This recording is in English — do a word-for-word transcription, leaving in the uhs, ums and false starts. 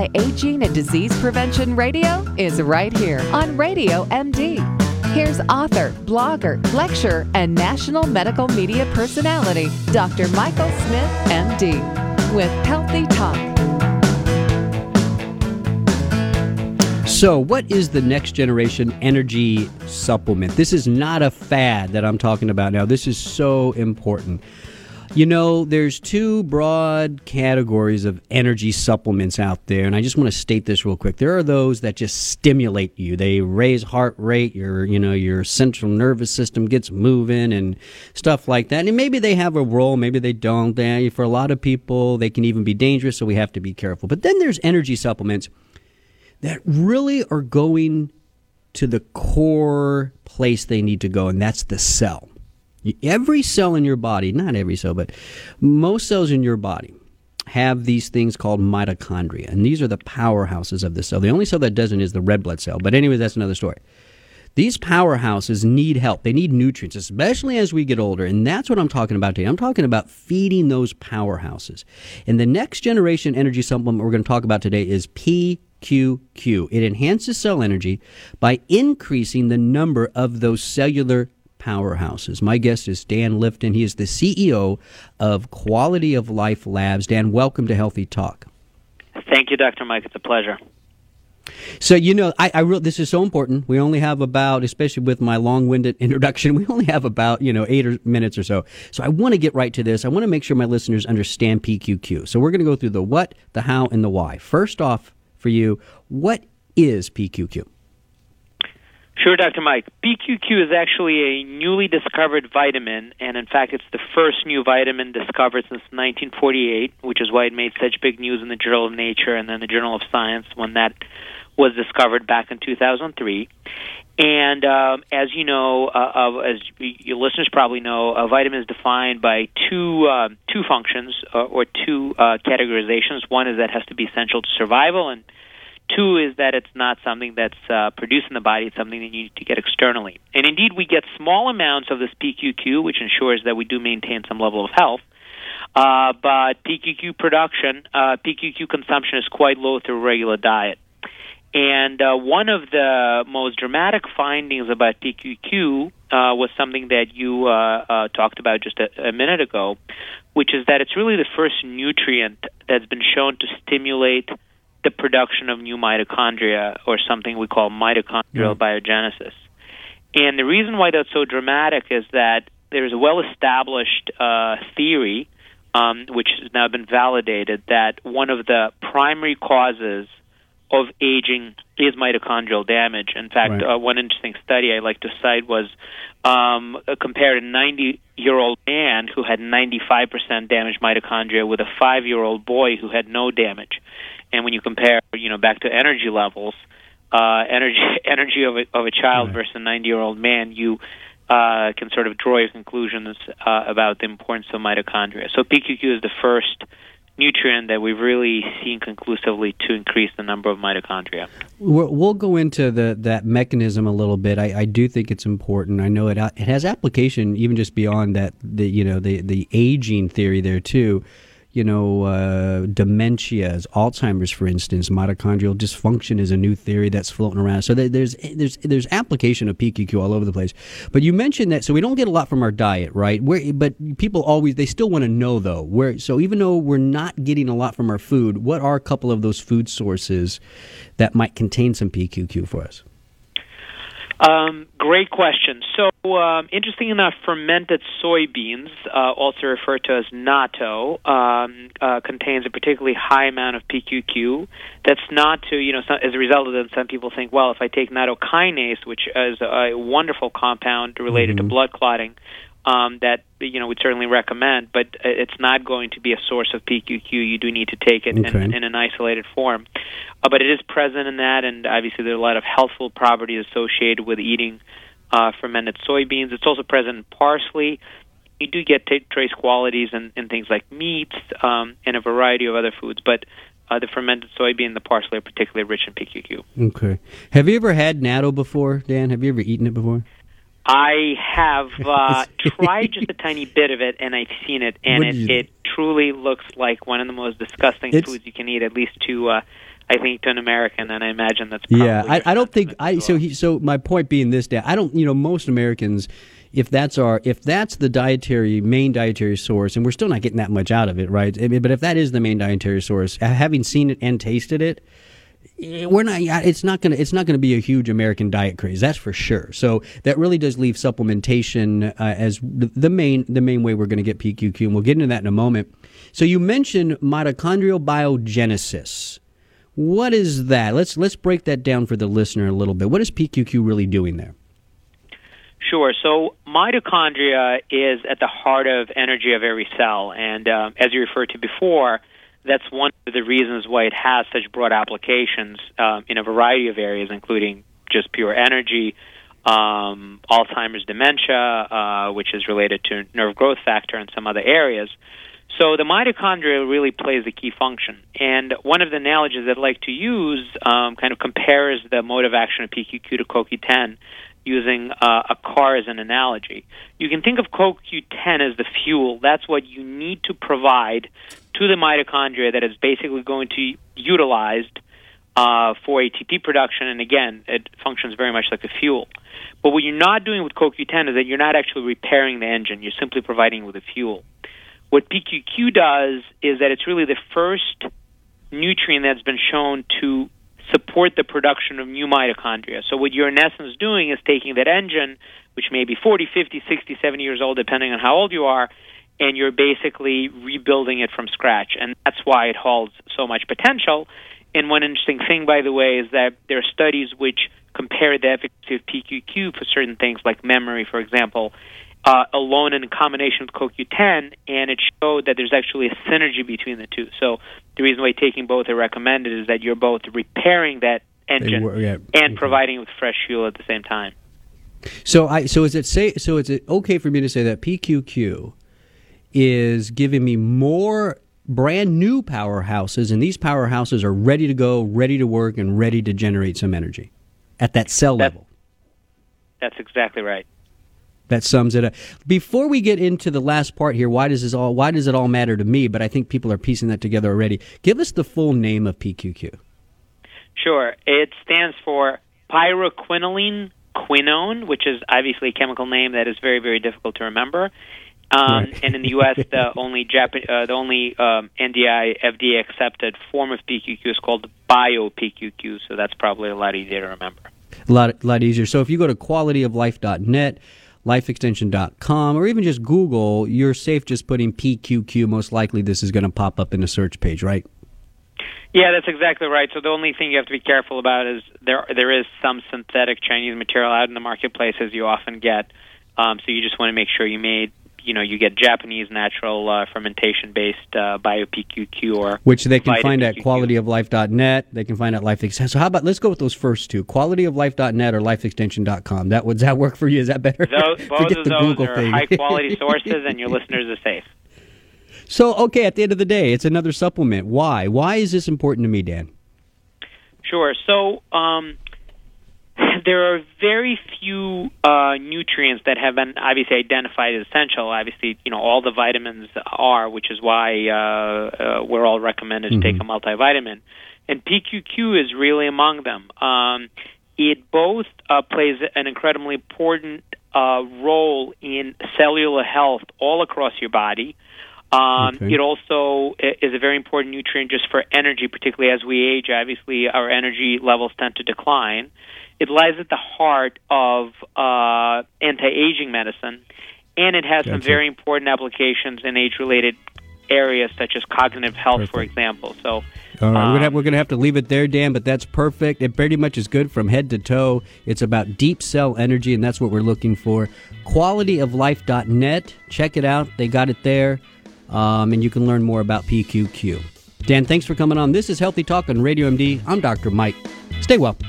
Anti-Aging and Disease Prevention Radio is right here on Radio M D. Here's author, blogger, lecturer, and national medical media personality, Doctor Michael Smith, M D, with Healthy Talk. So, what is the next generation energy supplement? This is not a fad that I'm talking about now. This is so important. You know, there's two broad categories of energy supplements out there, and I just want to state this real quick. There are those that just stimulate you. They raise heart rate, your, you know, your central nervous system gets moving and stuff like that. And maybe they have a role, maybe they don't. They, for a lot of people, they can even be dangerous, so we have to be careful. But then there's energy supplements that really are going to the core place they need to go, and that's the cell. Every cell in your body, not every cell, but most cells in your body have these things called mitochondria, and these are the powerhouses of the cell. The only cell that doesn't is the red blood cell, but anyway, that's another story. These powerhouses need help. They need nutrients, especially as we get older, and that's what I'm talking about today. I'm talking about feeding those powerhouses. And the next generation energy supplement we're going to talk about today is P Q Q. It enhances cell energy by increasing the number of those cellular powerhouses. My guest is Dan Lifton. He is the C E O of Quality of Life Labs. Dan, welcome to Healthy Talk. Thank you, Doctor Mike. It's a pleasure. So, you know, I, I re- this is so important. We only have about, especially with my long-winded introduction, we only have about, you know, eight or minutes or so. So I want to get right to this. I want to make sure my listeners understand P Q Q. So we're going to go through the what, the how, and the why. First off, for you, what is P Q Q? Sure, Doctor Mike. P Q Q is actually a newly discovered vitamin, and in fact, it's the first new vitamin discovered since nineteen forty-eight, which is why it made such big news in the Journal of Nature and then the Journal of Science when that was discovered back in two thousand three. And um, as you know, uh, uh, as your listeners probably know, a vitamin is defined by two uh, two functions uh, or two uh, categorizations. One is that it has to be essential to survival, and two is that it's not something that's uh, produced in the body. It's something that you need to get externally. And indeed, we get small amounts of this P Q Q, which ensures that we do maintain some level of health. Uh, but P Q Q production, uh, P Q Q consumption is quite low through a regular diet. And uh, one of the most dramatic findings about P Q Q uh, was something that you uh, uh, talked about just a, a minute ago, which is that it's really the first nutrient that's been shown to stimulate the production of new mitochondria, or something we call mitochondrial mm. biogenesis. And the reason why that's so dramatic is that there's a well-established uh, theory, um, which has now been validated, that one of the primary causes of aging is mitochondrial damage. In fact, right. uh, one interesting study I like to cite was um, compared a ninety-year-old man who had ninety-five percent damaged mitochondria with a five-year-old boy who had no damage. And when you compare, you know, back to energy levels, uh, energy energy of a, of a child right. versus a ninety-year-old man, you uh, can sort of draw your conclusions uh, about the importance of mitochondria. So P Q Q is the first nutrient that we've really seen conclusively to increase the number of mitochondria. We'll, we'll go into the that mechanism a little bit. I, I do think it's important. I know it it has application even just beyond that. The you know the the aging theory there too. You know, uh, dementias, Alzheimer's, for instance, mitochondrial dysfunction is a new theory that's floating around. So there's there's there's application of P Q Q all over the place. But you mentioned that, so we don't get a lot from our diet, right? Where, but people always, they still want to know, though, where. So even though we're not getting a lot from our food, what are a couple of those food sources that might contain some P Q Q for us? Um, great question. So, um, interesting enough, fermented soybeans, uh, also referred to as natto, um, uh, contains a particularly high amount of P Q Q. That's not to, you know, some, as a result of that, some people think, well, if I take nattokinase, which is a wonderful compound related mm-hmm. to blood clotting, um, that, you know, we'd certainly recommend, but it's not going to be a source of P Q Q. You do need to take it okay. in, in an isolated form. Uh, but it is present in that, and obviously there are a lot of healthful properties associated with eating uh, fermented soybeans. It's also present in parsley. You do get t- trace qualities in, in things like meats um, and a variety of other foods, but uh, the fermented soybean and the parsley are particularly rich in P Q Q. Okay. Have you ever had natto before, Dan? Have you ever eaten it before? I have uh, tried just a tiny bit of it, and I've seen it, and it, it truly looks like one of the most disgusting it's, foods you can eat, at least to uh, I think, to an American, and I imagine that's yeah. probably I, I don't think I. well. So he. So my point being this, Dan, I don't. You know, most Americans, if that's our, if that's the dietary main dietary source, and we're still not getting that much out of it, right? I mean, but if that is the main dietary source, having seen it and tasted it, we're not. It's not gonna. It's not gonna be a huge American diet craze. That's for sure. So that really does leave supplementation uh, as the main the main way we're going to get P Q Q, and we'll get into that in a moment. So you mentioned mitochondrial biogenesis. What is that? Let's let's break that down for the listener a little bit. What is P Q Q really doing there? Sure. So mitochondria is at the heart of energy of every cell, and uh, as you referred to before, that's one of the reasons why it has such broad applications uh, in a variety of areas, including just pure energy, um, Alzheimer's dementia, uh, which is related to nerve growth factor, and some other areas. So the mitochondria really plays a key function. And one of the analogies that I like to use um, kind of compares the mode of action of P Q Q to C O Q ten using uh, a car as an analogy. You can think of C O Q ten as the fuel. That's what you need to provide to the mitochondria that is basically going to be utilized uh, for A T P production. And again, it functions very much like a fuel. But what you're not doing with C O Q ten is that you're not actually repairing the engine. You're simply providing it with a fuel. What P Q Q does is that it's really the first nutrient that's been shown to support the production of new mitochondria. So what you're in essence doing is taking that engine, which may be forty, fifty, sixty, seventy years old, depending on how old you are, and you're basically rebuilding it from scratch. And that's why it holds so much potential. And one interesting thing, by the way, is that there are studies which compare the efficacy of P Q Q for certain things like memory, for example, Uh, alone and in combination with C O Q ten, and it showed that there's actually a synergy between the two. So the reason why taking both are recommended is that you're both repairing that engine were, yeah, and okay. providing it with fresh fuel at the same time. So I so is it say so is it okay for me to say that P Q Q is giving me more brand new powerhouses, and these powerhouses are ready to go, ready to work, and ready to generate some energy at that cell That, level? That's exactly right. That sums it up. Before we get into the last part here, why does this all why does it all matter to me? But I think people are piecing that together already. Give us the full name of P Q Q. Sure. It stands for pyroquinoline quinone, which is obviously a chemical name that is very, very difficult to remember. Um, Right. And in the U S, the only Jap- uh, the only um, N D I F D A accepted form of P Q Q is called bio P Q Q. So that's probably a lot easier to remember. A lot, lot easier. So if you go to quality of life dot net, life extension dot com, or even just Google, you're safe just putting P Q Q. Most likely this is going to pop up in the search page, right? Yeah, that's exactly right. So the only thing you have to be careful about is there there is some synthetic Chinese material out in the marketplace, as you often get. Um, so you just want to make sure you made, you know, you get Japanese natural uh, fermentation-based uh, bio P Q Q, or which they can find at P Q Q. quality of life dot net. They can find at Life Extension. So how about let's go with those first two, quality of life dot net or life extension dot com. That would does that work for you? Is that better? Those, both Forget of the those Google are thing. high-quality sources, and your listeners are safe. So, okay, at the end of the day, it's another supplement. Why? Why is this important to me, Dan? Sure. So um, there are very few uh, nutrients that have been obviously identified as essential. Obviously, you know, all the vitamins are, which is why uh, uh, we're all recommended Mm-hmm. to take a multivitamin. And P Q Q is really among them. Um, it both uh, plays an incredibly important uh, role in cellular health all across your body. Um, Okay. It also is a very important nutrient just for energy, particularly as we age. Obviously, our energy levels tend to decline. It lies at the heart of uh, anti-aging medicine, and it has some Gotcha. very important applications in age-related areas such as cognitive health, for Perfect. example. So, All right, we're um, gonna have, we're gonna have to leave it there, Dan. But that's perfect. It pretty much is good from head to toe. It's about deep cell energy, and that's what we're looking for. quality of life dot net. Check it out. They got it there, um, and you can learn more about P Q Q. Dan, thanks for coming on. This is Healthy Talk on Radio M D. I'm Doctor Mike. Stay well.